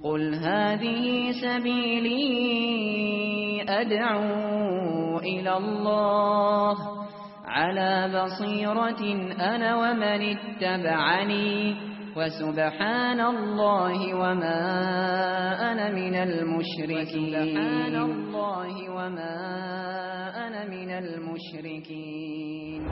قل هذه سبيلي أدعو إلى الله على بصيرة أنا ومن اتبعني وسبحان الله وما أنا من المشركين.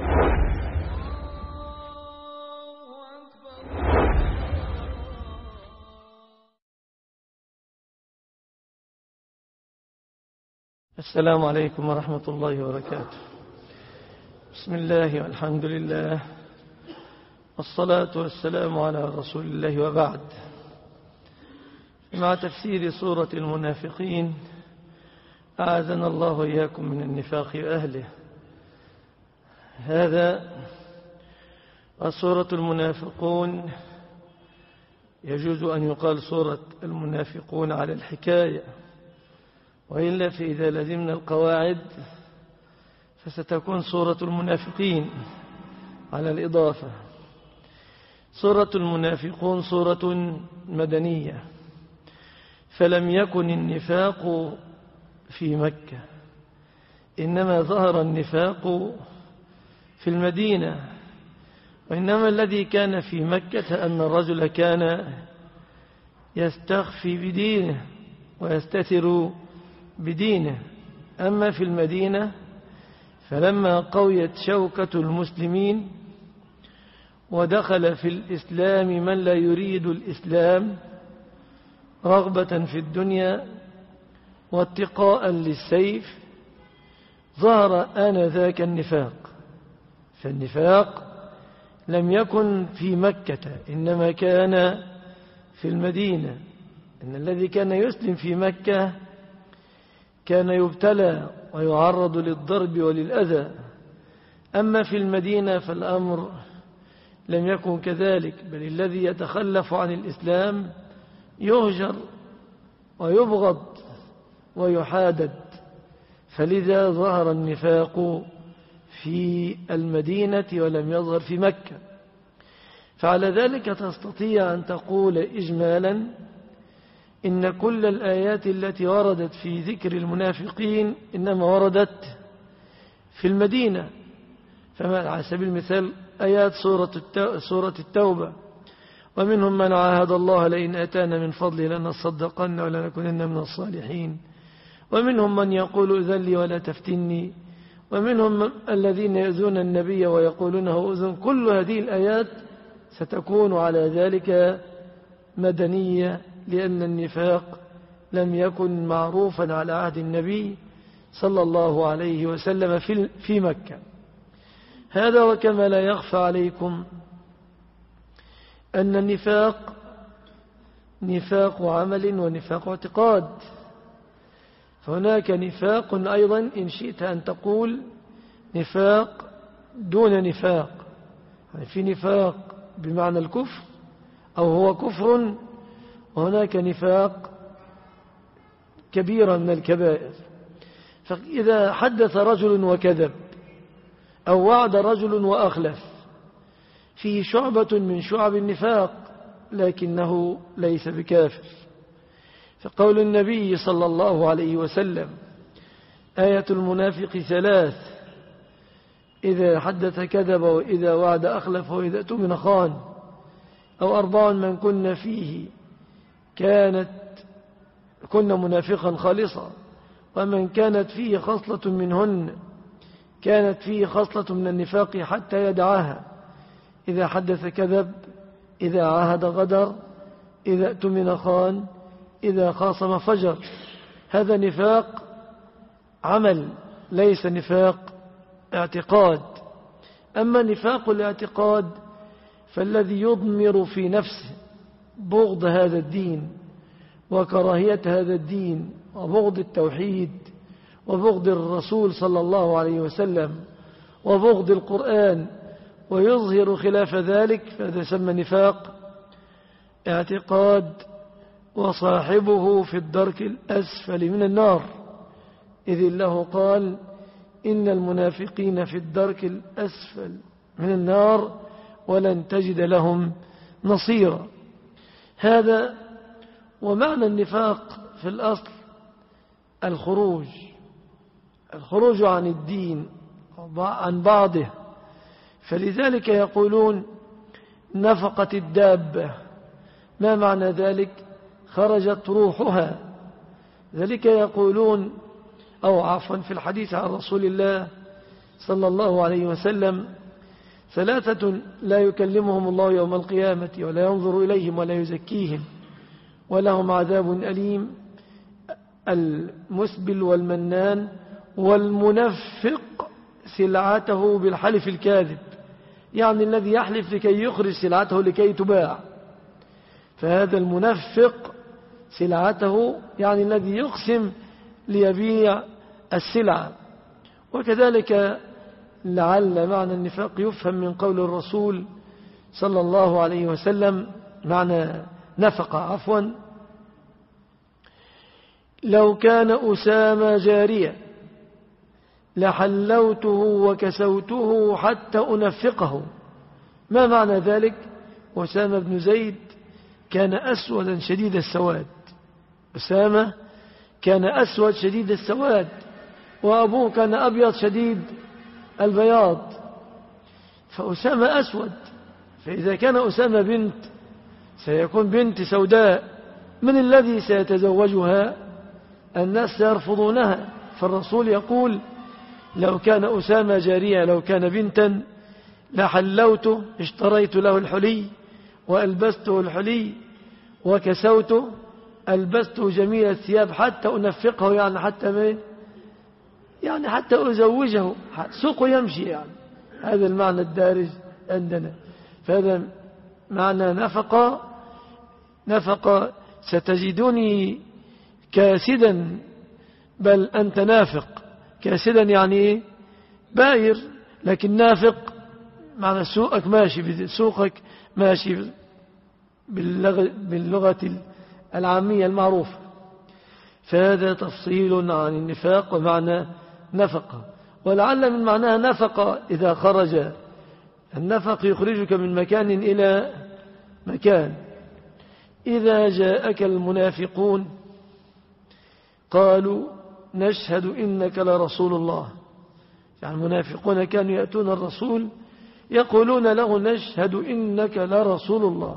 السلام عليكم ورحمة الله وبركاته. بسم الله والحمد لله والصلاة والسلام على رسول الله، وبعد. مع تفسير سورة المنافقين، أعاذنا الله وإياكم من النفاق وأهله. هذا سورة المنافقون، يجوز أن يقال سورة المنافقون على الحكاية، وإلا فإذا لزمنا القواعد فستكون سورة المنافقين على الإضافة. سورة المنافقون سورة مدنية، فلم يكن النفاق في مكة، إنما ظهر النفاق في المدينة. وإنما الذي كان في مكة أن الرجل كان يستخفي بدينه ويستتر بدينه. أما في المدينة فلما قويت شوكة المسلمين ودخل في الإسلام من لا يريد الإسلام رغبة في الدنيا واتقاء للسيف، ظهر آنذاك النفاق. فالنفاق لم يكن في مكة، إنما كان في المدينة. إن الذي كان يسلم في مكة كان يبتلى ويعرض للضرب وللأذى. أما في المدينة فالأمر لم يكن كذلك، بل الذي يتخلف عن الإسلام يهجر ويبغض ويحادد. فلذا ظهر النفاق في المدينة ولم يظهر في مكة. فعلى ذلك تستطيع أن تقول إجمالا إن كل الآيات التي وردت في ذكر المنافقين إنما وردت في المدينة. على سبيل المثال آيات سورة التوبة: ومنهم من عاهد الله لئن أتانا من فضله لنصدقن ولنكونن من الصالحين، ومنهم من يقول إذن لي ولا تفتني، ومنهم الذين يؤذون النبي ويقولون هو أذن. كل هذه الآيات ستكون على ذلك مدنية، لأن النفاق لم يكن معروفا على عهد النبي صلى الله عليه وسلم في مكة. هذا وكما لا يخفى عليكم أن النفاق نفاق عمل ونفاق اعتقاد. فهناك نفاق أيضا إن شئت أن تقول نفاق دون نفاق، يعني في نفاق بمعنى الكفر أو هو كفر، وهناك نفاق كبيرا من الكبائر. فإذا حدث رجل وكذب أو وعد رجل وأخلف فيه شعبة من شعب النفاق، لكنه ليس بكافر. فقول النبي صلى الله عليه وسلم: آية المنافق 3: إذا حدث كذب وإذا وعد أخلف وإذا اؤتمن خان. أو 4 من كن فيه كن منافقا خالصا، ومن كانت فيه خصلة منهن كانت فيه خصلة من النفاق حتى يدعاها: إذا حدث كذب، إذا عاهد غدر، إذا اؤتمن خان، إذا خاصم فجر. هذا نفاق عمل، ليس نفاق اعتقاد. أما نفاق الاعتقاد فالذي يضمر في نفسه بغض هذا الدين وكراهية هذا الدين وبغض التوحيد وبغض الرسول صلى الله عليه وسلم وبغض القرآن، ويظهر خلاف ذلك، فهذا يسمى نفاق اعتقاد، وصاحبه في الدرك الأسفل من النار، إذ الله قال: إن المنافقين في الدرك الأسفل من النار ولن تجد لهم نصيرا. هذا ومعنى النفاق في الأصل الخروج عن الدين عن بعضه. فلذلك يقولون نفقت الدابة. ما معنى ذلك؟ خرجت روحها. ذلك يقولون في الحديث عن رسول الله صلى الله عليه وسلم: ثلاثة لا يكلمهم الله يوم القيامة ولا ينظر إليهم ولا يزكيهم ولهم عذاب أليم: المسبل والمنان والمنفق سلعته بالحلف الكاذب، يعني الذي يحلف لكي يخرج سلعته لكي تباع. فهذا المنفق سلعته يعني الذي يقسم ليبيع السلعة. وكذلك لعل معنى النفاق يفهم من قول الرسول صلى الله عليه وسلم معنى نفق لو كان أسامة جارية لحلوته وكسوته حتى أنفقه. ما معنى ذلك؟ أسامة بن زيد كان أسودا شديد السواد. أسامة كان أسود شديد السواد، وأبوه كان أبيض شديد البياض، فأسامة أسود. فإذا كان أسامة بنت سيكون بنت سوداء، من الذي سيتزوجها؟ الناس سيرفضونها. فالرسول يقول: لو كان أسامة جارية، لو كان بنتا لحلوته، اشتريت له الحلي وألبسته الحلي وكسوته، ألبسته جميل الثياب حتى أنفقه، يعني حتى أزوجه، سوقه يمشي، يعني هذا المعنى الدارج عندنا. فهذا معنى نفق ستجدني كاسدا، بل أنت نافق. كاسدا يعني باير، لكن نافق معنى سوقك ماشي باللغة العامية المعروفة. فهذا تفصيل عن النفاق ومعنى نفقة. ولعل من معناها نفقة إذا خرج. النفق يخرجك من مكان إلى مكان. إذا جاءك المنافقون قالوا نشهد إنك لرسول الله. يعني المنافقون كانوا يأتون الرسول يقولون له نشهد إنك لرسول الله.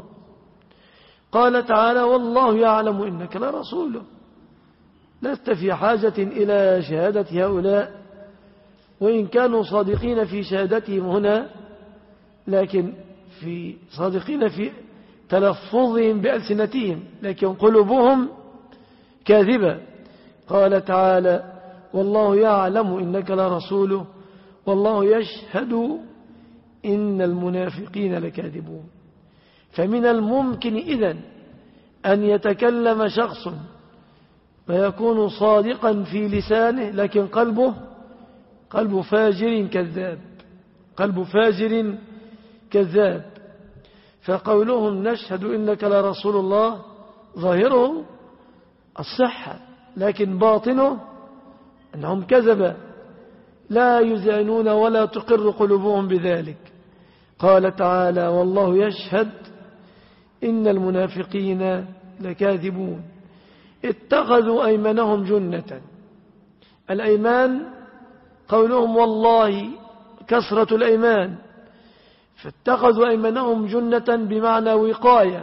قال تعالى: والله يعلم إنك لرسوله. لست في حاجة إلى شهادة هؤلاء، وإن كانوا صادقين في شهادتهم هنا، لكن صادقين في تلفظهم بألسنتهم، لكن قلوبهم كاذبة. قال تعالى: والله يعلم إنك لرسوله والله يشهد إن المنافقين لكاذبون. فمن الممكن إذن أن يتكلم شخص فيكون صادقا في لسانه، لكن قلبه فاجر كذاب، قلب فاجر كذاب. فقولهم نشهد إنك لرسول الله ظاهره الصحة، لكن باطنه أنهم كذبا لا يزعنون ولا تقر قلوبهم بذلك. قال تعالى: والله يشهد إن المنافقين لكاذبون. اتخذوا أيمانهم جنة. الأيمان قولهم والله، كثرة الأيمان. فاتخذوا أيمانهم جنة بمعنى وقاية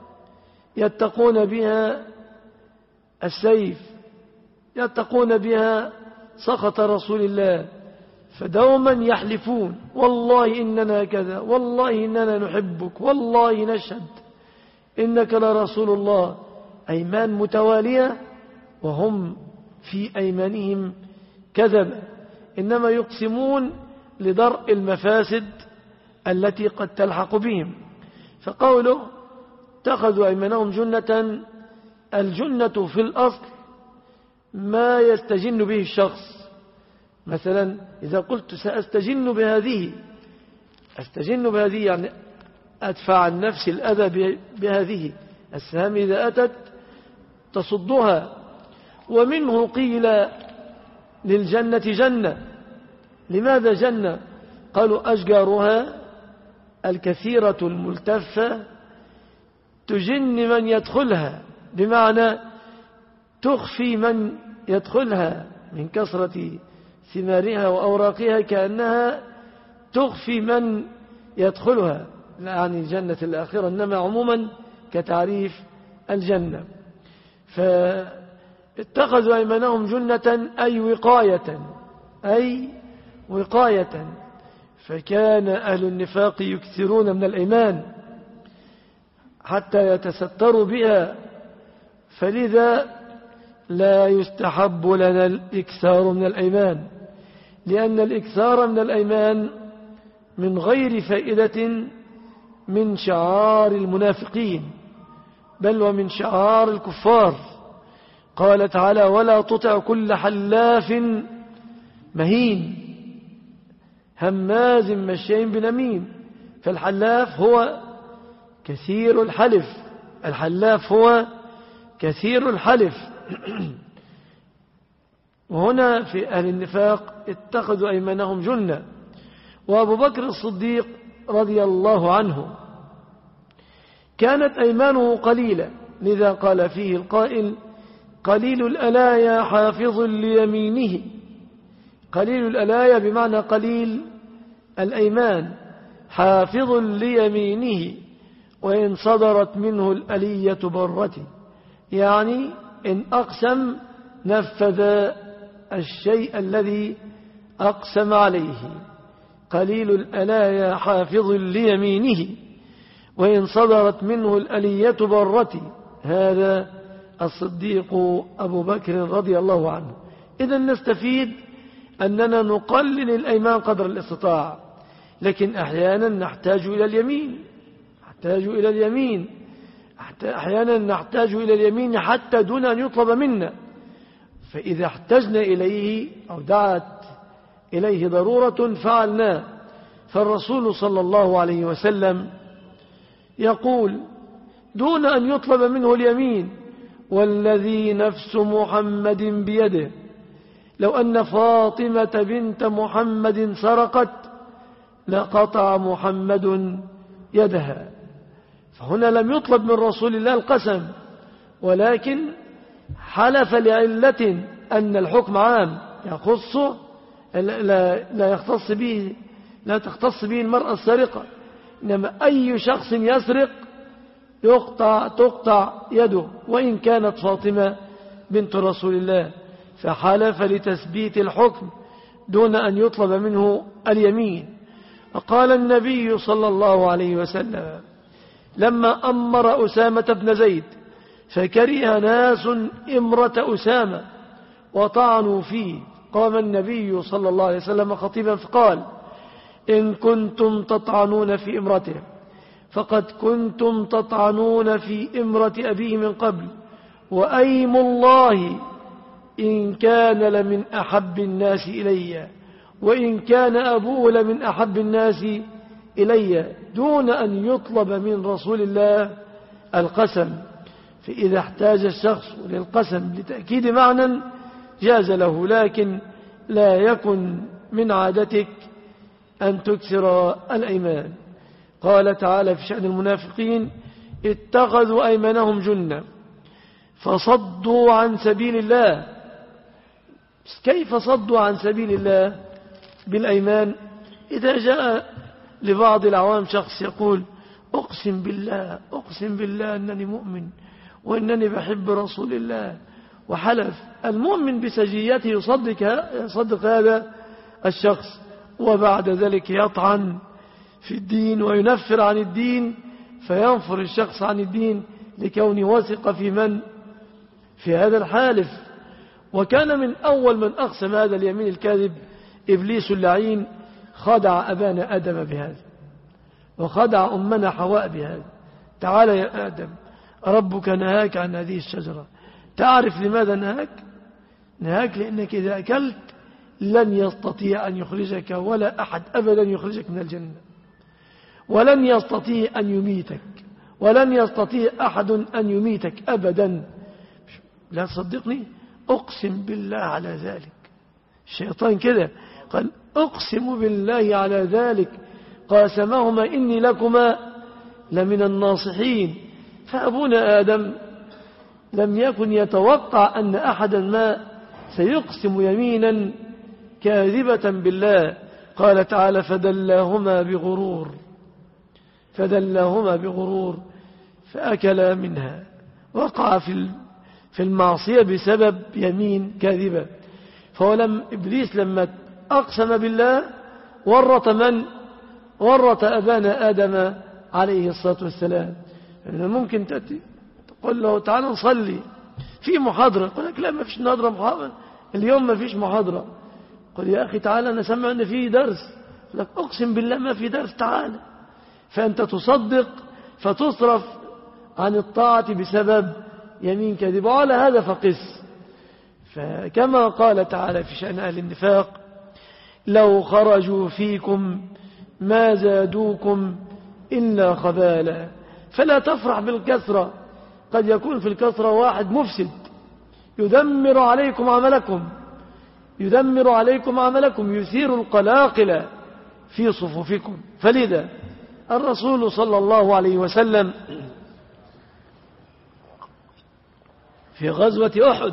يتقون بها السيف، يتقون بها سخط رسول الله. فدوما يحلفون: والله إننا كذا، والله إننا نحبك، والله نشهد إنك لرسول الله. أيمان متوالية وهم في أيمانهم كذب، إنما يقسمون لدرء المفاسد التي قد تلحق بهم. فقوله اتخذوا أيمانهم جنة، الجنة في الأصل ما يستجن به الشخص. مثلا إذا قلت سأستجن بهذه، أستجن بهذه يعني أدفع عن نفسي الأذى بهذه. السهام إذا أتت تصدها. ومنه قيل للجنة جنة. لماذا جنة؟ قالوا أشجارها الكثيرة الملتفة تجن من يدخلها، بمعنى تخفي من يدخلها من كثرة ثمارها وأوراقها، كأنها تخفي من يدخلها، لا يعني جنة الآخرة، إنما عموما كتعريف الجنة. فاتخذوا أيمانهم جنة أي وقاية. فكان أهل النفاق يكثرون من الأيمان حتى يتستروا بها، فلذا لا يستحب لنا الإكثار من الأيمان، لأن الإكثار من الأيمان من غير فائدة من شعار المنافقين، بل ومن شعار الكفار. قال تعالى: ولا تطع كل حلاف مهين هماز مشاء بنميم. فالحلاف هو كثير الحلف وهنا في أهل النفاق اتخذوا أيمانهم جنة. وأبو بكر الصديق رضي الله عنه كانت أيمانه قليلة، لذا قال فيه القائل: قليل الألايا حافظ ليمينه. قليل الألايا بمعنى قليل الأيمان، حافظ ليمينه، وإن صدرت منه الألية برتي، يعني إن أقسم نفذ الشيء الذي أقسم عليه. قليل الألايا حافظ ليمينه، وإن صدرت منه الألية برتي. هذا الصديق أبو بكر رضي الله عنه. إذن نستفيد أننا نقلل الأيمان قدر الاستطاع، لكن أحيانا نحتاج إلى اليمين، أحيانا نحتاج إلى اليمين حتى دون أن يطلب منا، فإذا احتجنا إليه أو دعت إليه ضرورة فعلناه. فالرسول صلى الله عليه وسلم يقول دون أن يطلب منه اليمين: والذي نفس محمد بيده لو أن فاطمة بنت محمد سرقت لقطع محمد يدها. فهنا لم يطلب من رسول الله القسم، ولكن حلف لعلة أن الحكم عام يخصه، لا تختص به المرأة السارقة، إنما أي شخص يسرق تقطع يده، وإن كانت فاطمة بنت رسول الله. فحلف لتثبيت الحكم دون أن يطلب منه اليمين. وقال النبي صلى الله عليه وسلم لما أمر أسامة بن زيد فكره ناس إمرة أسامة وطعنوا فيه، قام النبي صلى الله عليه وسلم خطيبا فقال: إن كنتم تطعنون في امرته فقد كنتم تطعنون في امرة أبيه من قبل، وأيم الله إن كان لمن أحب الناس إلي، وإن كان أبوه لمن أحب الناس إلي، دون أن يطلب من رسول الله القسم. فإذا احتاج الشخص للقسم لتأكيد معنى جاز له، لكن لا يكن من عادتك أن تكثر الأيمان. قال تعالى في شأن المنافقين: اتخذوا أيمانهم جنة فصدوا عن سبيل الله. كيف صدوا عن سبيل الله بالأيمان؟ إذا جاء لبعض العوام شخص يقول: أقسم بالله أنني مؤمن وأنني بحب رسول الله، وحلف، المؤمن بسجيته يصدق هذا الشخص، وبعد ذلك يطعن في الدين وينفر عن الدين، فينفر الشخص عن الدين لكونه وثق في من؟ في هذا الحالف. وكان من أول من أقسم هذا اليمين الكاذب إبليس اللعين، خدع أبانا آدم بهذا، وخدع أمنا حواء بهذا. تعال يا آدم، ربك نهاك عن هذه الشجرة، تعرف لماذا نهاك؟ نهاك لأنك إذا أكلت لن يستطيع أن يخرجك ولا أحد أبدا يخرجك من الجنة، ولن يستطيع أن يميتك، ولن يستطيع أحد أن يميتك أبدا. لا تصدقني؟ أقسم بالله على ذلك. الشيطان كده قال: أقسم بالله على ذلك، قاسمهما إني لكما لمن الناصحين. فأبونا آدم لم يكن يتوقع أن أحدا ما سيقسم يمينا كاذبة بالله. قال تعالى فدلاهما بغرور فأكلا منها. وقع في المعصية بسبب يمين كاذبة. إبليس لما أقسم بالله ورط أبانا آدم عليه الصلاة والسلام. يعني ممكن تأتي تقول له تعالى نصلي في محاضرة، يقول لك لا ما فيش محاضرة اليوم، ما فيش محاضرة. قل يا أخي تعالى أنا سمع أن فيه درس، يقول لك أقسم بالله ما في درس تعالى. فأنت تصدق فتصرف عن الطاعة بسبب يمين كذب. وعلى هذا فقس. فكما قال تعالى في شأن أهل النفاق لو خرجوا فيكم ما زادوكم إلا خبالا. فلا تفرح بالكثرة، قد يكون في الكثرة واحد مفسد يدمر عليكم عملكم يثير القلاقل في صفوفكم. فلذا الرسول صلى الله عليه وسلم في غزوة أحد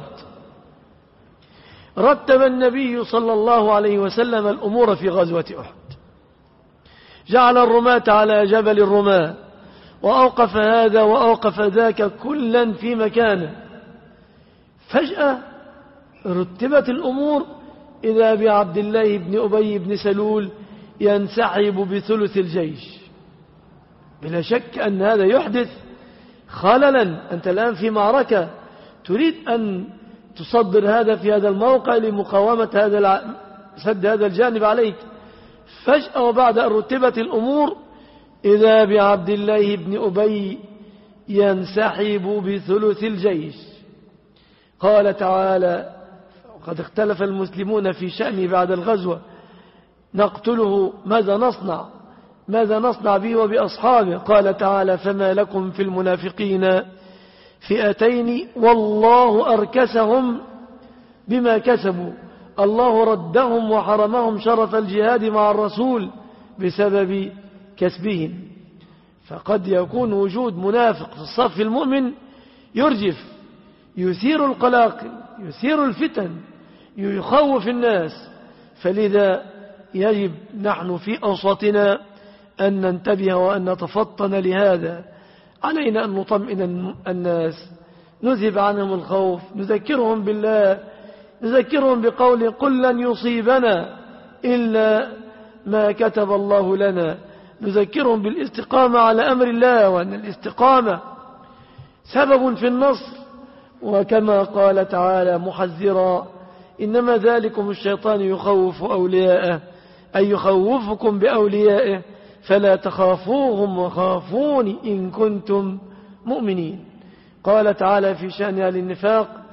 رتب النبي صلى الله عليه وسلم الأمور في غزوة أحد. جعل الرماة على جبل الرماة، وأوقف هذا وأوقف ذاك كلا في مكانه. فجأة رتبت الأمور إذا بعبد الله بن أبي بن سلول ينسحب بثلث الجيش. بلا شك أن هذا يحدث خللا. أنت الآن في معركة تريد أن تصدر هذا في هذا الموقع لمقاومة سد هذا الجانب عليك. فجأة وبعد أن رتبت الأمور إذا بعبد الله بن أبي ينسحب بثلث الجيش. قال تعالى قد اختلف المسلمون في شأنه بعد الغزوة، نقتله ماذا نصنع به وبأصحابه؟ قال تعالى فما لكم في المنافقين فئتين والله أركسهم بما كسبوا الله ردهم وحرمهم شرف الجهاد مع الرسول بسبب كسبهم. فقد يكون وجود منافق في الصف المؤمن يرجف، يثير القلاقل، يثير الفتن، يخوف الناس. فلذا يجب نحن في أوساطنا أن ننتبه وأن نتفطن لهذا. علينا أن نطمئن الناس، نذهب عنهم الخوف، نذكرهم بالله، نذكرهم بقول قل لن يصيبنا إلا ما كتب الله لنا، نذكرهم بالاستقامة على أمر الله، وأن الاستقامة سبب في النصر. وكما قال تعالى محذرا إنما ذلكم الشيطان يخوف أولياءه، أي يخوفكم بأوليائه فلا تخافوهم وخافون إن كنتم مؤمنين. قال تعالى في شأن أهل النفاق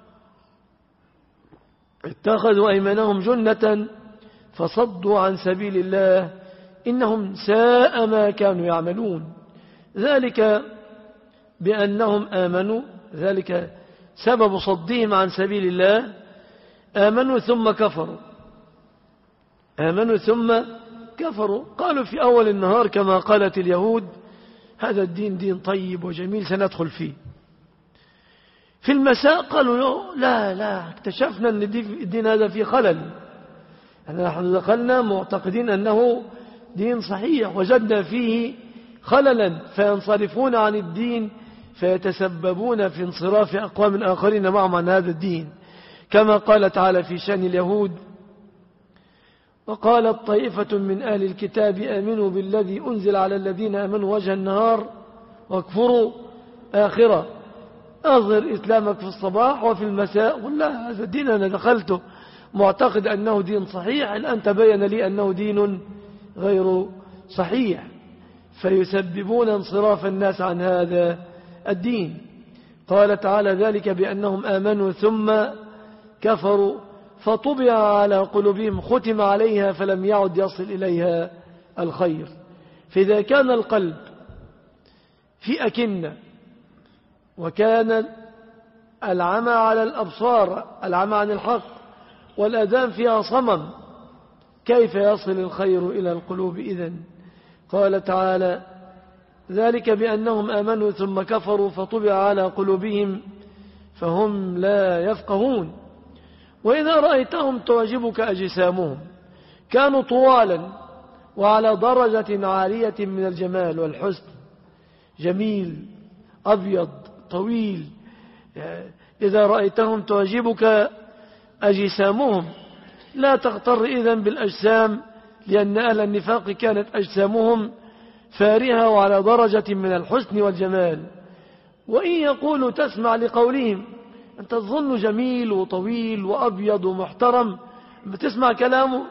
اتخذوا أيمانهم جنة فصدوا عن سبيل الله إنهم ساء ما كانوا يعملون. ذلك بأنهم آمنوا، ذلك سبب صدهم عن سبيل الله، آمنوا ثم كفروا. قالوا في أول النهار كما قالت اليهود هذا الدين دين طيب وجميل سندخل فيه. في المساء قالوا لا اكتشفنا أن الدين هذا فيه خلل، نحن دخلنا معتقدين أنه دين صحيح وجدنا فيه خللا، فينصرفون عن الدين فيتسببون في انصراف أقوام آخرين معهم عن هذا الدين. كما قال تعالى في شأن اليهود وقالت طائفة من أهل الكتاب آمنوا بالذي أنزل على الذين آمنوا وجه النهار واكفروا آخرة. أظهر إسلامك في الصباح وفي المساء، قل لا هذا الدين أنا دخلته معتقد أنه دين صحيح، الآن تبين لي أنه دين غير صحيح، فيسببون انصراف الناس عن هذا الدين. قال تعالى ذلك بأنهم آمنوا ثم كفروا فطبع على قلوبهم ختم عليها فلم يعد يصل إليها الخير. فإذا كان القلب في أكنة وكان العمى على الأبصار، العمى عن الحق، والأذان فيها صمم، كيف يصل الخير إلى القلوب إذن؟ قال تعالى ذلك بأنهم آمنوا ثم كفروا فطبع على قلوبهم فهم لا يفقهون. وإذا رأيتهم تعجبك أجسامهم، كانوا طوالا وعلى درجة عالية من الجمال والحسن، جميل أبيض طويل. إذا رأيتهم تعجبك أجسامهم، لا تغتر إذن بالأجسام، لأن أهل النفاق كانت أجسامهم فارهة وعلى درجة من الحسن والجمال. وإن يقولوا تسمع لقولهم، أنت تظن جميل وطويل وأبيض ومحترم، بتسمع كلامه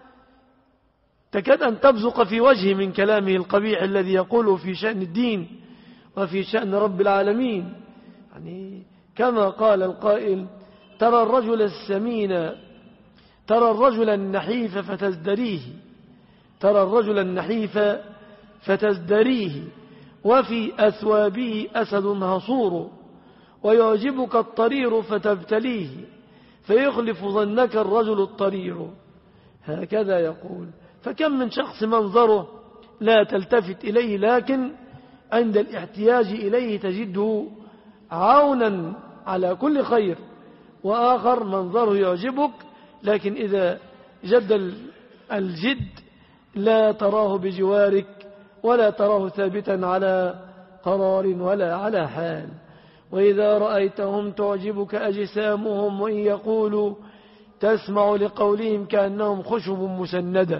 تكاد أن تبزق في وجهه من كلامه القبيح الذي يقوله في شأن الدين وفي شأن رب العالمين. يعني كما قال القائل: ترى الرجل السمين، ترى الرجل النحيف فتزدريه، ترى الرجل النحيف فتزدريه، وفي أثوابه أسد هصور، ويعجبك الطرير فتبتليه، فيخلف ظنك الرجل الطرير. هكذا يقول. فكم من شخص منظره لا تلتفت إليه، لكن عند الاحتياج إليه تجده عونا على كل خير، وآخر منظره يعجبك لكن إذا جد الجد لا تراه بجوارك، ولا تراه ثابتا على قرار ولا على حال. وإذا رأيتهم تعجبك أجسامهم، وإن يقولوا تسمع لقولهم كأنهم خشب مسندة.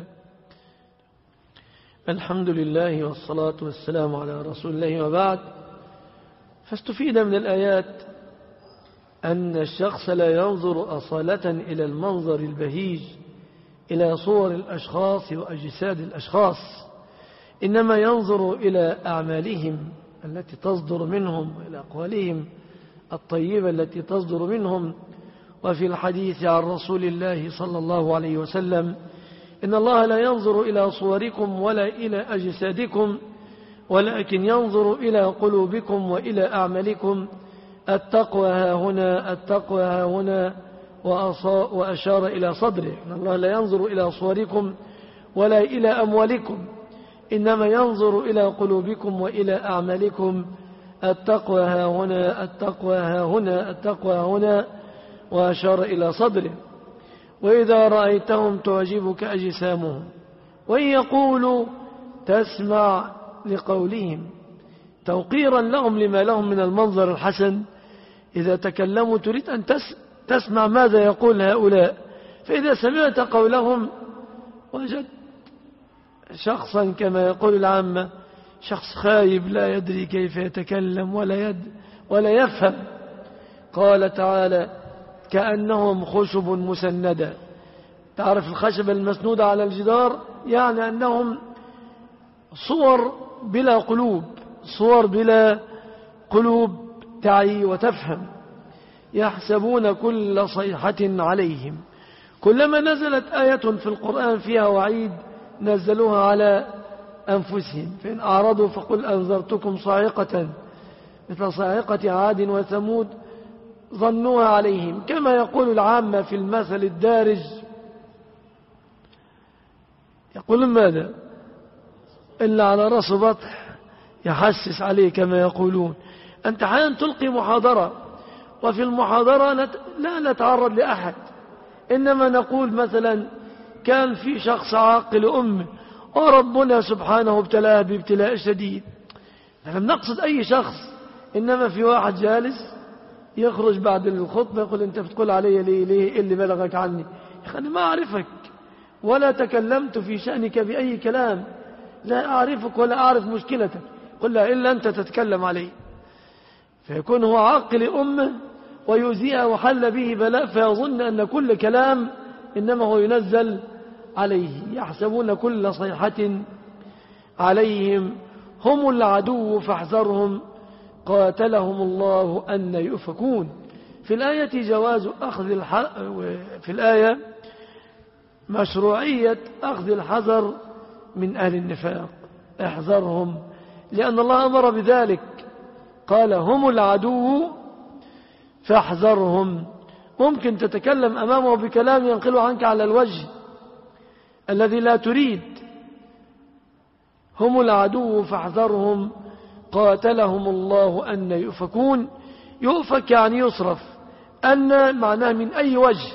الحمد لله والصلاة والسلام على رسول الله، وبعد. فاستفيد من الآيات أن الشخص لا ينظر أصالة إلى المنظر البهيج، إلى صور الأشخاص وأجساد الأشخاص، إنما ينظر إلى أعمالهم التي تصدر منهم، وإلى أقوالهم الطيبة التي تصدر منهم. وفي الحديث عن رسول الله صلى الله عليه وسلم: إن الله لا ينظر إلى صوركم ولا إلى أجسادكم، ولكن ينظر إلى قلوبكم وإلى أعمالكم. التقوى ها هنا، التقوى ها هنا، وأشار إلى صدره. إن الله لا ينظر إلى صوركم ولا إلى أموالكم، إنما ينظر إلى قلوبكم وإلى أعمالكم. التقوى ها هنا، التقوى ها هنا، التقوى ها هنا، وأشار إلى صدره. وإذا رأيتهم تعجبك أجسامهم، وإن يقولوا تسمع لقولهم، توقيرا لهم لما لهم من المنظر الحسن. إذا تكلموا تريد أن تسمع ماذا يقول هؤلاء، فإذا سمعت قولهم وجد شخصا كما يقول العامة، شخص خايب لا يدري كيف يتكلم ولا يفهم. قال تعالى: كأنهم خشب مسندة. تعرف الخشب المسنودة على الجدار؟ يعني أنهم صور بلا قلوب، صور بلا قلوب تعي وتفهم. يحسبون كل صيحة عليهم. كلما نزلت آية في القرآن فيها وعيد نزلوها على أنفسهم، فإن أعرضوا فقل أنذرتكم صاعقة مثل صاعقة عاد وثمود ظنوها عليهم. كما يقول العامة في المثل الدارج، يقول ماذا؟ إلا على رأس بطح يحسس عليه، كما يقولون. أنت حين تلقي محاضرة، وفي المحاضرة لا نتعرض لأحد، إنما نقول مثلا كان في شخص عاقل أمه وربنا سبحانه ابتلاه بابتلاء شديد. لم نقصد أي شخص، إنما في واحد جالس يخرج بعد الخطبة يقول: أنت بتقول علي ليه إيه اللي بلغك عني؟ أنا ما أعرفك ولا تكلمت في شأنك بأي كلام، لا أعرفك ولا أعرف مشكلتك، قل لا إلا أنت تتكلم علي. فيكون هو عاقل أمه ويؤذيها وحل به بلاء، فيظن أن كل كلام إنما هو ينزل عليه. يحسبون كل صيحة عليهم، هم العدو فاحذرهم قاتلهم الله أن يؤفكون. في الآية جواز أخذ في الآية مشروعية أخذ الحذر من أهل النفاق، احذرهم، لأن الله أمر بذلك. قال: هم العدو فاحذرهم. ممكن تتكلم أمامه بكلام ينقله عنك على الوجه الذي لا تريد. هم العدو فاحذرهم قاتلهم الله أن يؤفكون. يؤفك يعني يصرف، أن معناه من أي وجه،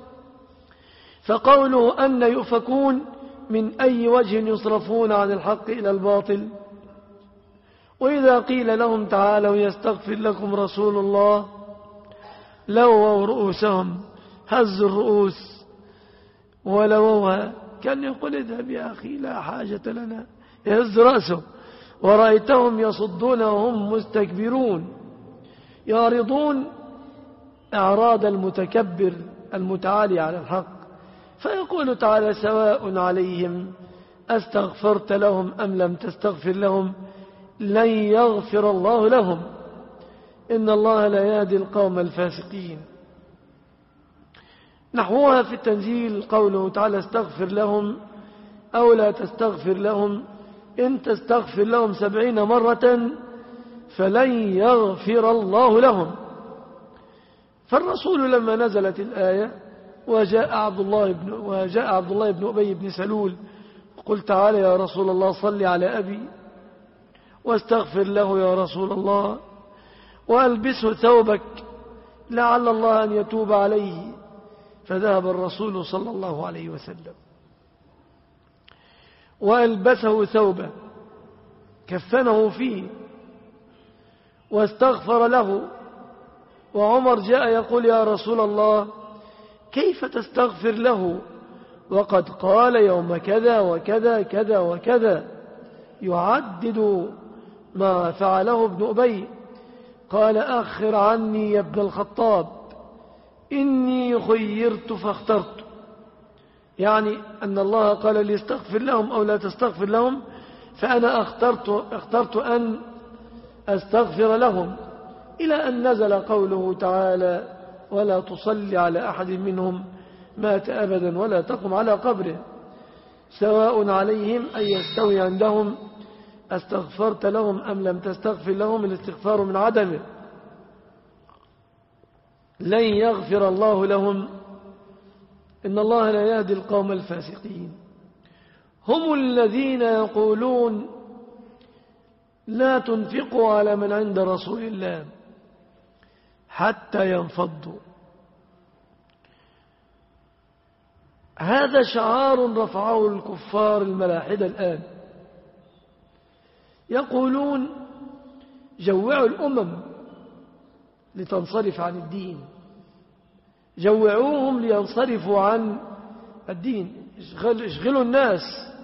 فقوله أن يؤفكون من أي وجه يصرفون عن الحق إلى الباطل. وإذا قيل لهم تعالوا يستغفر لكم رسول الله لووا رؤوسهم، هزوا الرؤوس ولووها، كان يقول اذهب يا أخي لا حاجة لنا، يهز رأسه. ورأيتهم يصدون وهم مستكبرون، يعرضون إعراض المتكبر المتعالي على الحق. فيقول تعالى سواء عليهم أستغفرت لهم أم لم تستغفر لهم لن يغفر الله لهم إن الله لا يهدي القوم الفاسقين. نحوها في التنزيل قوله تعالى استغفر لهم أو لا تستغفر لهم إن تستغفر لهم 70 مرة فلن يغفر الله لهم. فالرسول لما نزلت الآية وجاء عبد الله بن أبي بن سلول قل تعالى يا رسول الله صل على أبي واستغفر له يا رسول الله وألبسه ثوبك لعل الله أن يتوب عليه، فذهب الرسول صلى الله عليه وسلم وألبسه ثوبه كفنه فيه واستغفر له. وعمر جاء يقول يا رسول الله كيف تستغفر له وقد قال يوم كذا وكذا كذا وكذا، يعدد ما فعله ابن أبي. قال أخر عني يا ابن الخطاب إني خيرت فاخترت، يعني أن الله قال لي استغفر لهم أو لا تستغفر لهم، فأنا اخترت أن أستغفر لهم، إلى أن نزل قوله تعالى ولا تصلي على أحد منهم مات أبدا ولا تقم على قبره سواء عليهم أن يستوي عندهم استغفرت لهم أم لم تستغفر لهم، الاستغفار من عدمه. لن يغفر الله لهم إن الله لا يهدي القوم الفاسقين. هم الذين يقولون لا تنفقوا على من عند رسول الله حتى ينفضوا. هذا شعار رفعه الكفار الملاحدة الآن، يقولون جوعوا الأمم لتنصرف عن الدين، جوعوهم لينصرفوا عن الدين، اشغلوا الناس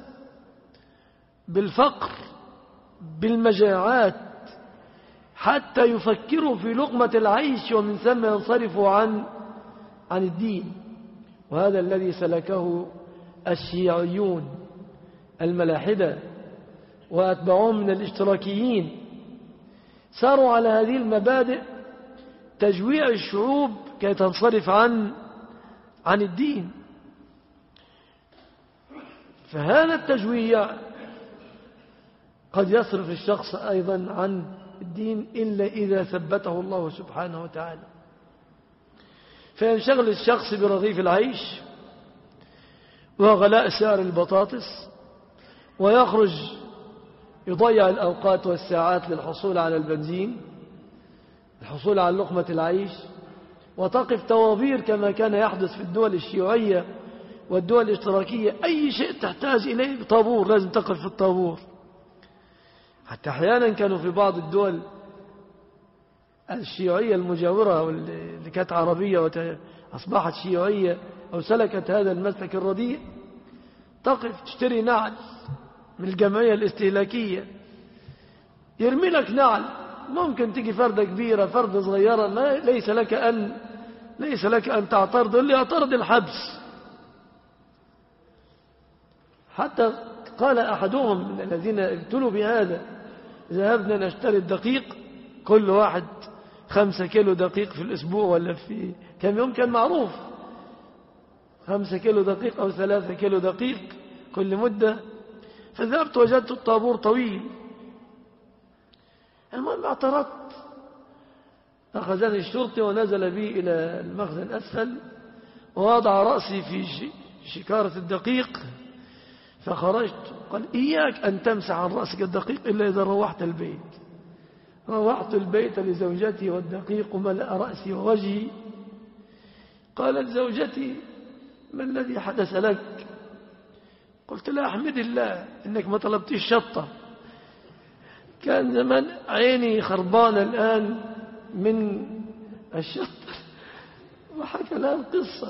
بالفقر بالمجاعات حتى يفكروا في لقمة العيش ومن ثم ينصرفوا عن الدين. وهذا الذي سلكه الشيعيون الملاحدة وأتبعهم من الاشتراكيين، ساروا على هذه المبادئ تجويع الشعوب كي تنصرف عن الدين. فهذا التجويع قد يصرف الشخص أيضا عن الدين إلا إذا ثبته الله سبحانه وتعالى، فينشغل الشخص برغيف العيش وغلاء سعر البطاطس، ويخرج يضيع الأوقات والساعات للحصول على البنزين، الحصول على لقمة العيش، وتقف طوابير كما كان يحدث في الدول الشيوعية والدول الاشتراكية. أي شيء تحتاج إليه طابور، لازم تقف في الطابور. حتى أحيانا كانوا في بعض الدول الشيوعية المجاورة واللي كانت عربية وأصبحت شيوعية أو سلكت هذا المسلك الرديء، تقف تشتري نعل من الجمعية الاستهلاكية، يرمي لك نعل، ممكن تيجي فردة كبيرة فردة صغيرة، ليس لك أن تعترض، اللي يعترض الحبس. حتى قال أحدهم من الذين ابتلوا بهذا ذهبنا نشتري الدقيق، كل واحد 5 كيلو دقيق في الأسبوع ولا في كم يوم، كان معروف 5 كيلو دقيق أو 3 كيلو دقيق كل مدة. فذهبت وجدت الطابور طويل، المهم اعترضت، أخذني الشرطي ونزل بي إلى المخزن أسفل ووضع رأسي في شكارة الدقيق، فخرجت قال إياك أن تمسح عن رأسك الدقيق إلا إذا روحت البيت. روحت البيت لزوجتي والدقيق ملأ رأسي ووجهي. قالت زوجتي: ما الذي حدث لك؟ قلت لها: احمد الله إنك ما طلبتيش شطة، كان زمان عيني خربانة الآن من الشطة. وحكى لها القصة.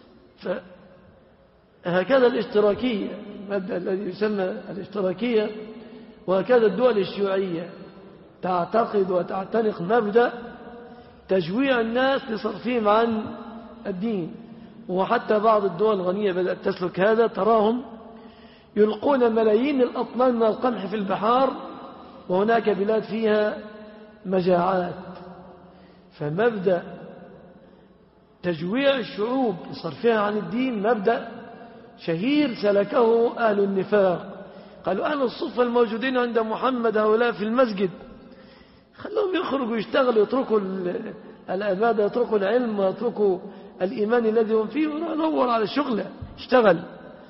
فهكذا الاشتراكية، المبدأ الذي يسمى الاشتراكية، وهكذا الدول الشيوعية تعتقد وتعتنق مبدأ تجويع الناس لصرفهم عن الدين. وحتى بعض الدول الغنية بدأت تسلك هذا، تراهم يلقون ملايين الأطنان من القمح في البحار، وهناك بلاد فيها مجاعات. فمبدأ تجويع الشعوب لصرفها عن الدين مبدأ شهير سلكه أهل النفاق. قالوا: أهل الصفة الموجودين عند محمد هؤلاء في المسجد خلوهم يخرجوا يشتغلوا، يتركوا العبادة، يتركوا العلم، ويتركوا الإيمان الذي هم فيه، وندور على شغله اشتغل.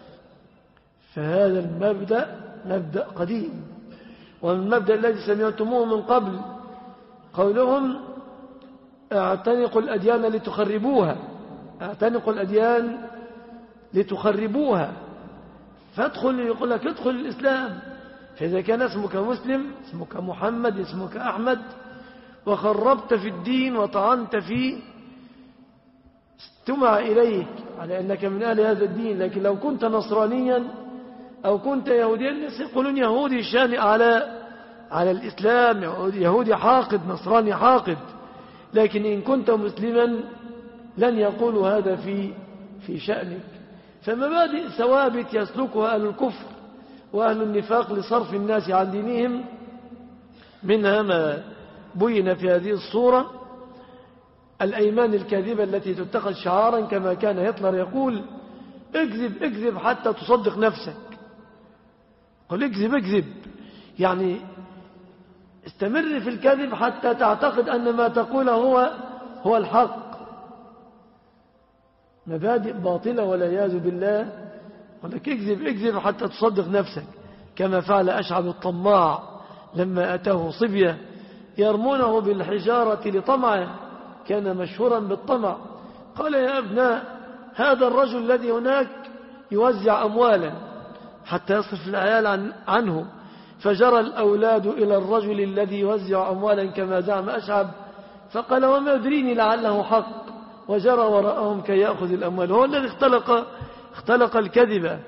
فهذا المبدأ مبدأ قديم، والمبدأ الذي سمعتموه من قبل قولهم: اعتنقوا الأديان لتخربوها، اعتنقوا الأديان لتخربوها. فادخل، يقول لك ادخل الإسلام. فإذا كان اسمك مسلم، اسمك محمد، اسمك أحمد، وخربت في الدين وطعنت فيه، استمع إليك على أنك من أهل هذا الدين. لكن لو كنت نصرانيا أو كنت يهوديا، الناس يقولون يهودي شانئ على الإسلام، يهودي حاقد، نصراني حاقد. لكن إن كنت مسلما لن يقولوا هذا في شأنك. فمبادئ ثوابت يسلكها أهل الكفر وأهل النفاق لصرف الناس عن دينهم، منها ما بين في هذه الصورة: الأيمان الكاذبة التي تتخذ شعارا، كما كان هتلر يقول: اكذب اكذب حتى تصدق نفسك. قل اكذب اكذب، يعني استمر في الكذب حتى تعتقد أن ما تقوله هو الحق. مبادئ باطلة والعياذ بالله. قل لك اكذب اكذب حتى تصدق نفسك، كما فعل أشعب الطماع لما أتاه صبية يرمونه بالحجارة لطمعه، كان مشهورا بالطمع. قال: يا أبناء، هذا الرجل الذي هناك يوزع أموالا حتى يصرف العيال عنه. فجرى الأولاد إلى الرجل الذي يوزع أموالا كما زعم أشعب، فقال: وما يدريني لعله حق، وجرى وراءهم كي يأخذ الأموال. هو الذي اختلق الكذبة.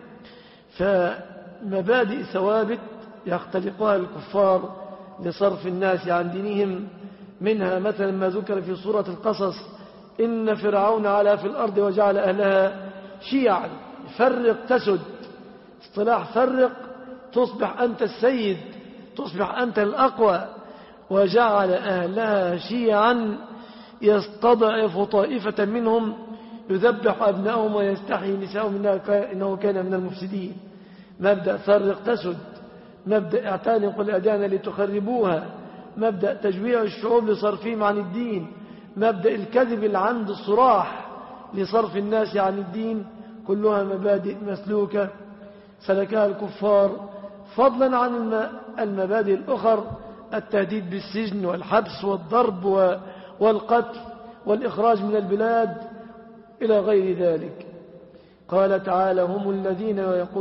فمبادئ ثوابت يختلقها الكفار لصرف الناس عن دينهم، منها مثلا ما ذكر في سورة القصص: إن فرعون علا في الأرض وجعل أهلها شيعا. فرق تسد، اصطلاح فرق، تصبح أنت السيد، تصبح أنت الأقوى. وجعل أهلها شيعا يستضعف طائفة منهم يذبح أبنائهم ويستحيي نساءهم إنه كان من المفسدين. مبدأ فرق تسد، مبدأ اعتنقوا الأديان لتخربوها، مبدأ تجويع الشعوب لصرفهم عن الدين، مبدأ الكذب العمد الصراح لصرف الناس عن الدين، كلها مبادئ مسلوكة سلكها الكفار، فضلا عن المبادئ الأخر: التهديد بالسجن والحبس والضرب والقتل والإخراج من البلاد إلى غير ذلك. قال تعالى: هم الذين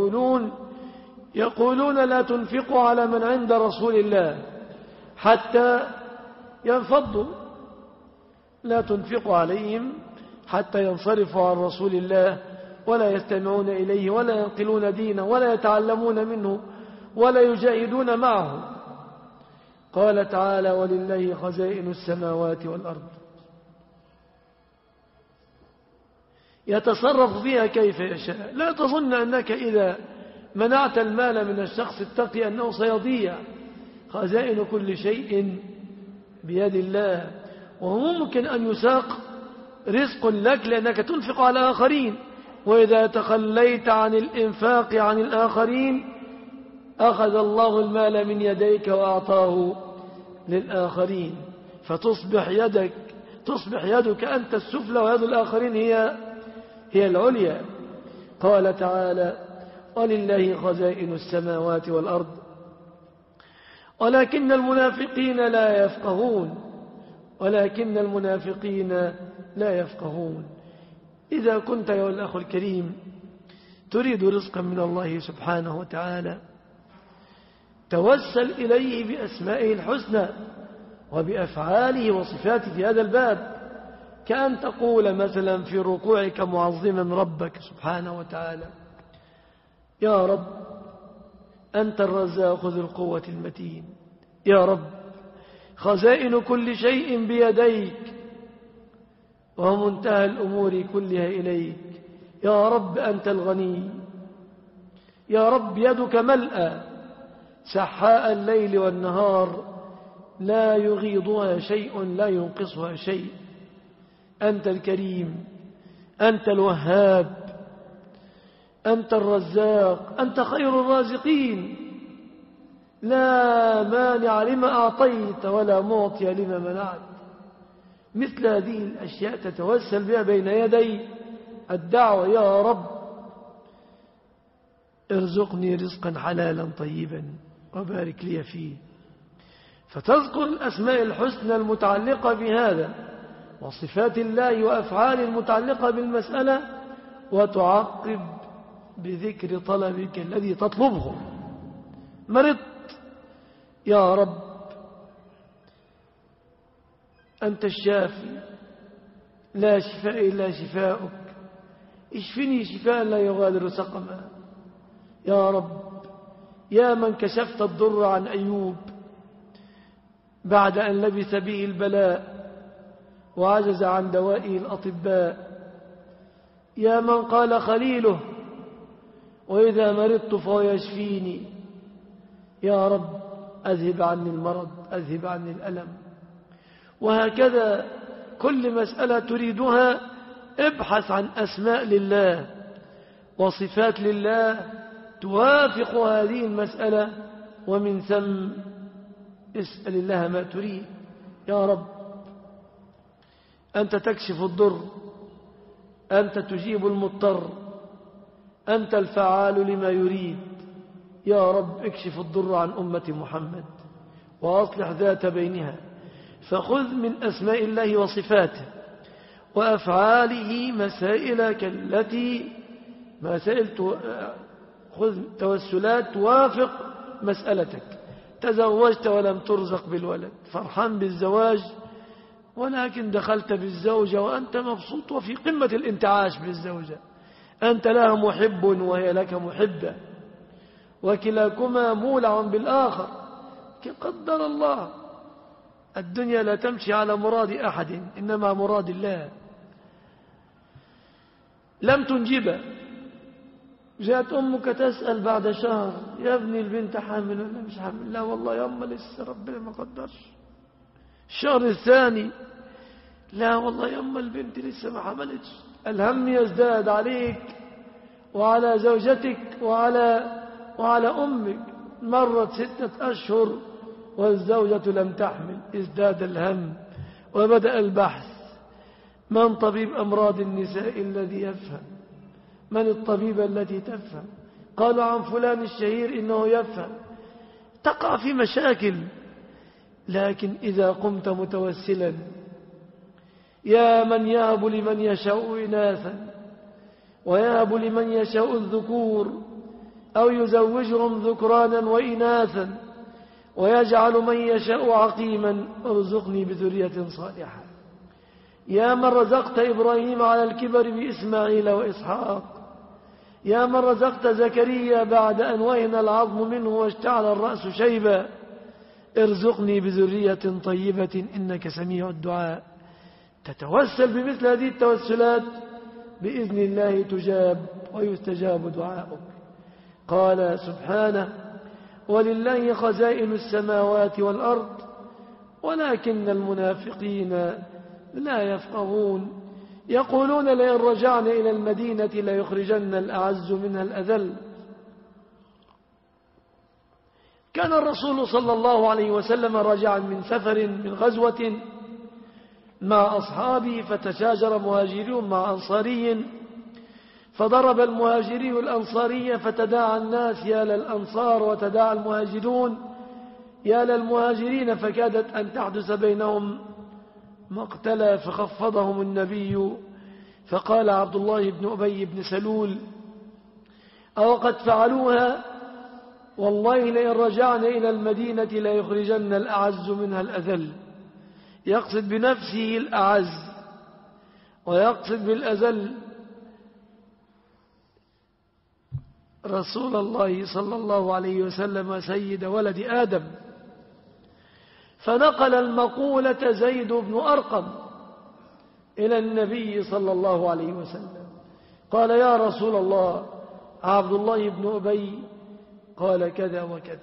يقولون لا تنفقوا على من عند رسول الله حتى ينفضوا، لا تنفقوا عليهم حتى ينصرفوا عن رسول الله، ولا يستمعون إليه ولا ينقلون دينه ولا يتعلمون منه ولا يجاهدون معه. قال تعالى: ولله خزائن السماوات والأرض، يتصرف فيها كيف يشاء. لا تظن أنك إذا منعت المال من الشخص التقي أنه سيضيع. خزائن كل شيء بيد الله، وممكن أن يساق رزق لك لأنك تنفق على آخرين، وإذا تخليت عن الإنفاق عن الآخرين أخذ الله المال من يديك وأعطاه للآخرين، فتصبح يدك أنت السفلى ويد الآخرين هي العليا. قال تعالى: ولله خزائن السماوات والأرض ولكن المنافقين لا يفقهون، ولكن المنافقين لا يفقهون. إذا كنت يا الأخ الكريم تريد رزقا من الله سبحانه وتعالى، توسل إليه بأسمائه الحسنى وبأفعاله وصفاته في هذا الباب، كأن تقول مثلا في ركوعك معظما ربك سبحانه وتعالى: يا رب أنت الرزاق ذو القوة المتين، يا رب خزائن كل شيء بيديك ومنتهى الأمور كلها إليك، يا رب أنت الغني، يا رب يدك ملأى سحاء الليل والنهار لا يغيضها شيء لا ينقصها شيء، أنت الكريم، أنت الوهاب، أنت الرزاق، أنت خير الرازقين، لا مانع لما أعطيت ولا معطي لما منعت. مثل هذه الأشياء تتوسل بها بين يدي الدعوة: يا رب ارزقني رزقا حلالا طيبا وبارك لي فيه. فتذكر الأسماء الحسنى المتعلقة بهذا وصفات الله وأفعال المتعلقة بالمسألة، وتعقب بذكر طلبك الذي تطلبه. مرضت، يا رب أنت الشافي لا شفاء إلا شفاؤك، اشفني شفاء لا يغادر سقما. يا رب يا من كشفت الضر عن أيوب بعد أن لبث به البلاء وعجز عن دوائه الأطباء، يا من قال خليله: وإذا مرضت فهو يشفيني. يا رب أذهب عني المرض، أذهب عني الألم. وهكذا كل مسألة تريدها ابحث عن أسماء لله وصفات لله توافق هذه المسألة، ومن ثم اسأل الله ما تريد. يا رب أنت تكشف الضر، أنت تجيب المضطر، أنت الفعال لما يريد. يا رب اكشف الضر عن أمة محمد وأصلح ذات بينها. فخذ من أسماء الله وصفاته وأفعاله مسائلك التي خذ توسلات توافق مسألتك. تزوجت ولم ترزق بالولد، فرحان بالزواج، ولكن دخلت بالزوجة وأنت مبسوط وفي قمة الانتعاش بالزوجة، أنت لها محب وهي لك محبة، وكلاكما مولع بالآخر. قدر الله، الدنيا لا تمشي على مراد أحد، إنما مراد الله. لم تنجب، جاءت أمك تسأل بعد شهر: يا ابني البنت حامل ولا مش حامل؟ لا والله يا أم لسه ربنا ما قدرش. الشهر الثاني: لا والله يا أم البنت لسه ما حملتش. الهم يزداد عليك وعلى زوجتك وعلى أمك. مرت 6 أشهر والزوجة لم تحمل، ازداد الهم وبدأ البحث: من طبيب أمراض النساء الذي يفهم؟ من الطبيبة التي تفهم؟ قالوا عن فلان الشهير إنه يفهم. تقع في مشاكل. لكن إذا قمت متوسلا: يا من يهب لمن يشاء إناثا ويهب لمن يشاء الذكور، أو يزوجهم ذكرانا وإناثا ويجعل من يشاء عقيما، ارزقني بذرية صالحة. يا من رزقت إبراهيم على الكبر بإسماعيل وإسحاق، يا من رزقت زكريا بعد أن وهن العظم منه واشتعل الرأس شيبا، ارزقني بذرية طيبة إنك سميع الدعاء. تتوسل بمثل هذه التوسلات، بإذن الله تجاب ويستجاب دعاؤك. قال سبحانه: ولله خزائن السماوات والأرض ولكن المنافقين لا يفقهون. يقولون لئن رجعنا إلى المدينة ليخرجن الأعز منها الأذل. كان الرسول صلى الله عليه وسلم راجعا من سفر من غزوة مع أصحابه، فتشاجر مهاجرون مع أنصاري، فضرب المهاجري الأنصاري، فتداعى الناس يا للأنصار وتداعى المهاجرون يا للمهاجرين فكادت أن تحدث بينهم مقتلا، فخفضهم النبي فقال عبد الله بن أبي بن سلول: أو قد فعلوها؟ والله لئن رجعنا إلى المدينة ليخرجن الأعز منها الأذل. يقصد بنفسه الأعز ويقصد بالأذل رسول الله صلى الله عليه وسلم سيد ولد آدم. فنقل المقولة زيد بن أرقم إلى النبي صلى الله عليه وسلم، قال: يا رسول الله، عبد الله بن أبي قال كذا وكذا.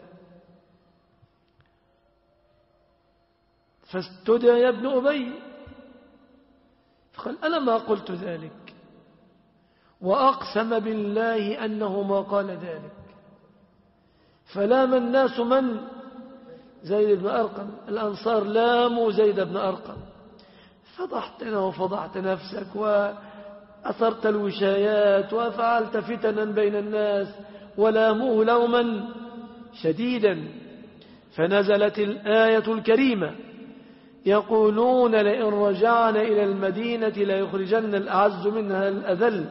فاستدعي ابن أبي فقال: أنا ما قلت ذلك، وأقسم بالله أنه ما قال ذلك. فلام الناس من؟ زيد بن أرقم. الأنصار لاموا زيد بن أرقم: فضحتنا وفضحت نفسك وأثرت الوشايات وفعلت فتنا بين الناس، ولاموه لوما شديدا. فنزلت الآية الكريمة: يقولون لئن رجعنا إلى المدينة ليخرجن الأعز منها الأذل.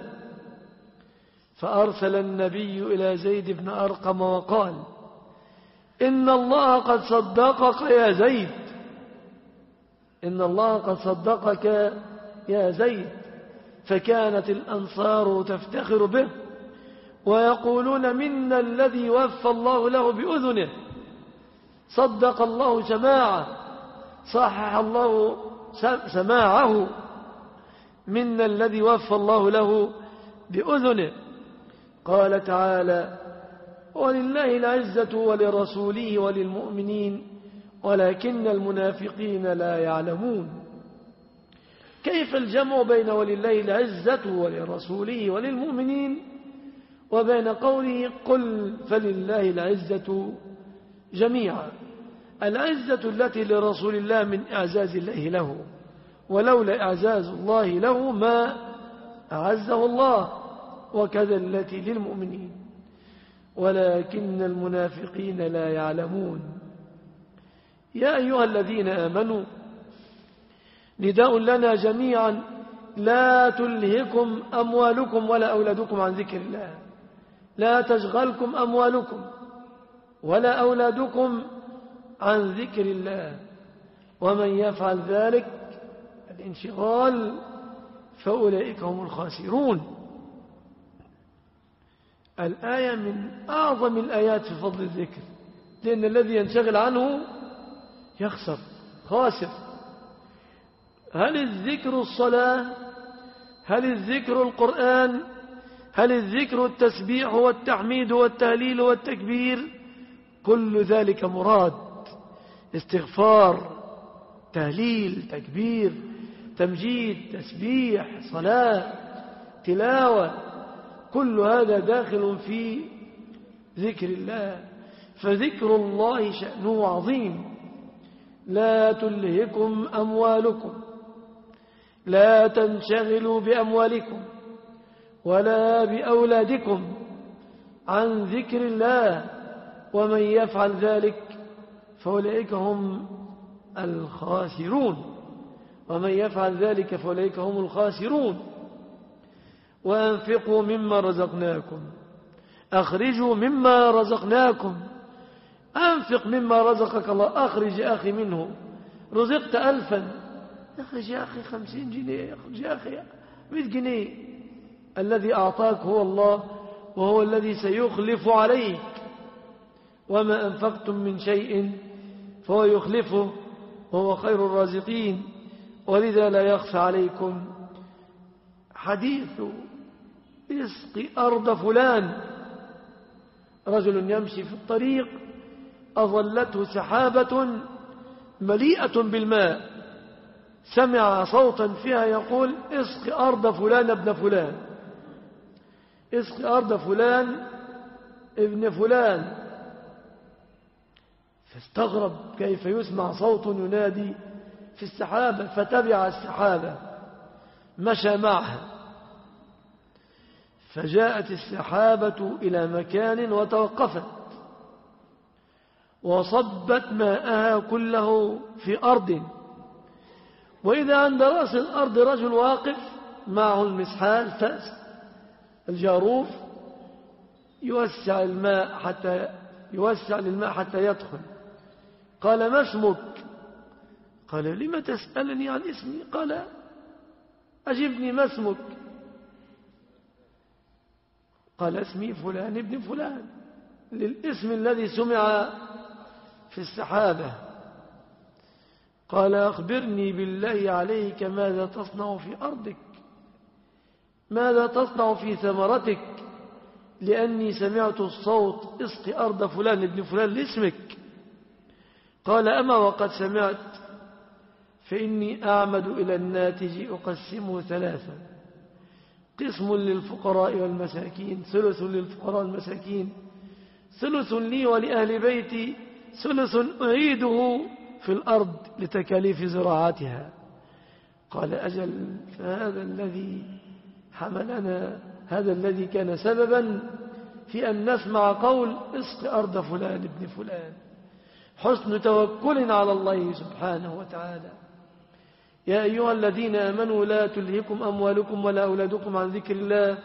فأرسل النبي إلى زيد بن أرقم وقال: إن الله قد صدقك يا زيد، إن الله قد صدقك يا زيد. فكانت الأنصار تفتخر به ويقولون: منا الذي وفى الله له بأذنه، صدق الله سماعه، صحح الله سماعه، منا الذي وفى الله له بأذنه. قال تعالى: ولله العزة ولرسوله وللمؤمنين ولكن المنافقين لا يعلمون. كيف الجمع بين ولله العزة ولرسوله وللمؤمنين وبين قوله: قل فلله العزة جميعا؟ العزة التي لرسول الله من إعزاز الله له، ولولا إعزاز الله له ما أعزه الله، وكذا التي للمؤمنين ولكن المنافقين لا يعلمون. يا أيها الذين آمنوا، نداء لنا جميعا: لا تلهكم أموالكم ولا أولادكم عن ذكر الله، لا تشغلكم أموالكم ولا أولادكم عن ذكر الله، ومن يفعل ذلك الانشغال فأولئك هم الخاسرون. الآية من أعظم الآيات في فضل الذكر، لأن الذي ينشغل عنه يخسر خاسر. هل الذكر الصلاة؟ هل الذكر القرآن؟ هل الذكر التسبيح والتحميد والتهليل والتكبير؟ كل ذلك مراد: استغفار، تهليل، تكبير، تمجيد، تسبيح، صلاة، تلاوة، كل هذا داخل في ذكر الله. فذكر الله شأنه عظيم. لا تلهكم أموالكم، لا تنشغلوا بأموالكم ولا بأولادكم عن ذكر الله، ومن يفعل ذلك فأولئك هم الخاسرون، ومن يفعل ذلك فأولئك هم الخاسرون. وأنفقوا مما رزقناكم، أخرجوا مما رزقناكم، أنفق مما رزقك الله. أخرج يا أخي منه، رزقت 1000، أخرج يا أخي 50 جنيه، أخرج يا أخي 100 جنيه. الذي أعطاك هو الله، وهو الذي سيخلف عليك. وما أنفقتم من شيء فهو يخلفه وهو خير الرازقين. ولذا لا يخفى عليكم حديث اسقي أرض فلان. رجل يمشي في الطريق أظلته سحابة مليئة بالماء، سمع صوتا فيها يقول: اسقي أرض فلان ابن فلان، اسقي أرض فلان ابن فلان. فاستغرب كيف يسمع صوت ينادي في السحابة، فتبع السحابة، مشى معها، فجاءت السحابة إلى مكان وتوقفت، وصبت ماءها كله في أرض. وإذا عند رأس الأرض رجل واقف معه المسحال فأس الجاروف يوسع للماء حتى يدخل. قال: ما اسمك؟ قال: لم تسألني عن اسمي؟ قال: أجبني، ما اسمك؟ قال: اسمي فلان ابن فلان، للاسم الذي سمع في السحابة. قال: أخبرني بالله عليك، ماذا تصنع في أرضك؟ ماذا تصنع في ثمرتك؟ لأني سمعت الصوت: اسق أرض فلان ابن فلان لاسمك. قال: أما وقد سمعت، فإني أعمد إلى الناتج أقسمه 3: قسم للفقراء والمساكين، ثلث للفقراء والمساكين، ثلث لي ولأهل بيتي، ثلث أعيده في الأرض لتكاليف زراعتها. قال: أجل، فهذا الذي حملنا، هذا الذي كان سببا في أن نسمع قول اسق أرض فلان ابن فلان، حسن توكل على الله سبحانه وتعالى. يا أيها الذين آمنوا لا تلهكم أموالكم ولا أولادكم عن ذكر الله،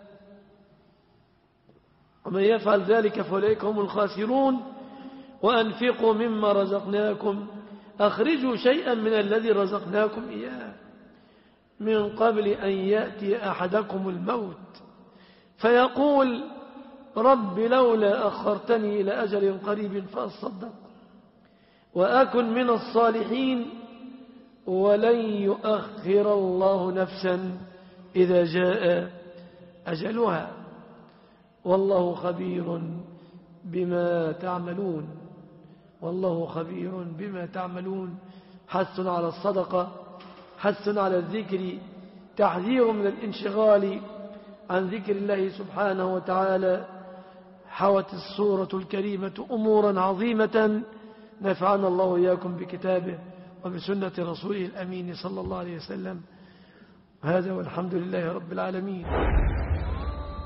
ومن يفعل ذلك فأولئك هم الخاسرون. وأنفقوا مما رزقناكم، أخرجوا شيئا من الذي رزقناكم إياه من قبل أن يأتي أحدكم الموت فيقول: رب لولا أخرتني إلى أجل قريب فأصدق وأكن من الصالحين. ولن يؤخر الله نفسا إذا جاء أجلها، والله خبير بما تعملون. والله خبير بما تعملون. حث على الصدقة، حث على الذكر، تحذير من الانشغال عن ذكر الله سبحانه وتعالى. حوت السورة الكريمة أمورا عظيمة، نفعنا الله إياكم بكتابه وبسنة رسوله الأمين صلى الله عليه وسلم. هذا والحمد لله رب العالمين.